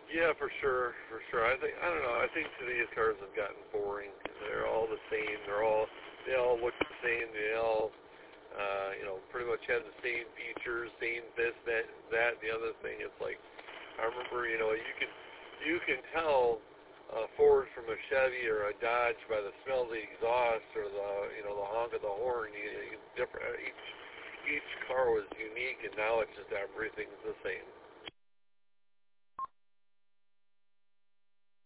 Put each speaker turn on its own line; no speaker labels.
Yeah, for sure, for sure. I don't know. I think today's cars have gotten boring. They're all the same. They all look the same. They all, pretty much have the same features, same this, that, and the other thing. It's like I remember, you can tell Ford from a Chevy or a Dodge by the smell of the exhaust or the honk of the horn. Different. Each car was unique, and now it's just everything's the same.